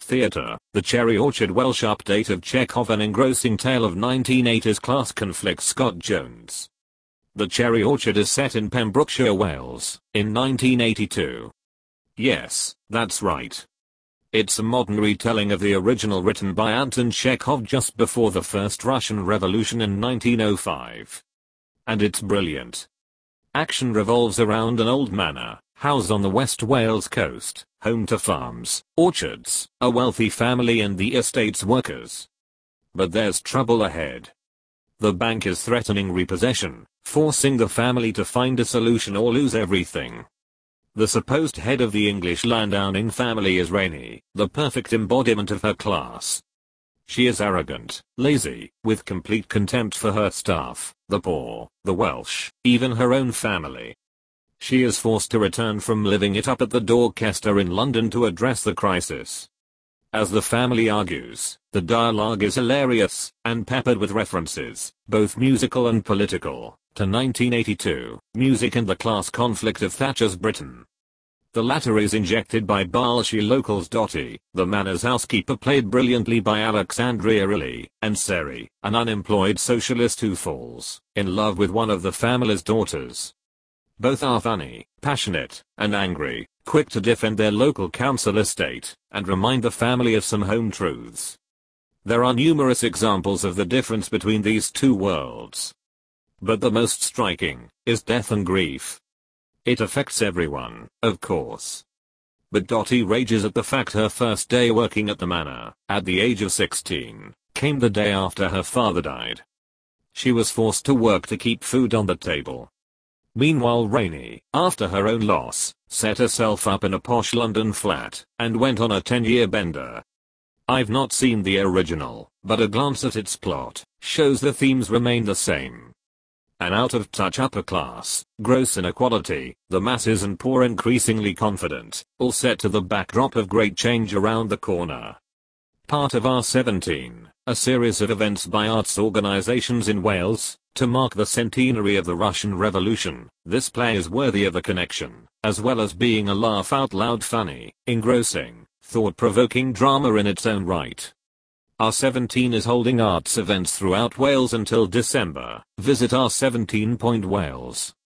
Theatre, The Cherry Orchard Welsh update of Chekhov, an engrossing tale of 1980s class conflict. Scott Jones. The Cherry Orchard is set in Pembrokeshire, Wales, in 1982. Yes, that's right. It's a modern retelling of the original written by Anton Chekhov just before the First Russian Revolution in 1905. And it's brilliant. Action revolves around an old manor house on the West Wales coast, home to farms, orchards, a wealthy family and the estate's workers. But there's trouble ahead. The bank is threatening repossession, forcing the family to find a solution or lose everything. The supposed head of the English landowning family is Rainey, the perfect embodiment of her class. She is arrogant, lazy, with complete contempt for her staff, the poor, the Welsh, even her own family. She is forced to return from living it up at the Dorchester in London to address the crisis. As the family argues, the dialogue is hilarious, and peppered with references, both musical and political, to 1982, music and the class conflict of Thatcher's Britain. The latter is injected by Balshi locals Dottie, the manor's housekeeper played brilliantly by Alexandria Riley, and Seri, an unemployed socialist who falls in love with one of the family's daughters. Both are funny, passionate, and angry, quick to defend their local council estate, and remind the family of some home truths. There are numerous examples of the difference between these two worlds. But the most striking is death and grief. It affects everyone, of course. But Dottie rages at the fact her first day working at the manor, at the age of 16, came the day after her father died. She was forced to work to keep food on the table. Meanwhile Rainey, after her own loss, set herself up in a posh London flat, and went on a 10-year bender. I've not seen the original, but a glance at its plot shows the themes remain the same. An out-of-touch upper class, gross inequality, the masses and poor increasingly confident, all set to the backdrop of great change around the corner. Part of R17, a series of events by arts organisations in Wales, to mark the centenary of the Russian Revolution. This play is worthy of a connection, as well as being a laugh-out-loud funny, engrossing, thought-provoking drama in its own right. R17 is holding arts events throughout Wales until December. Visit r17.wales.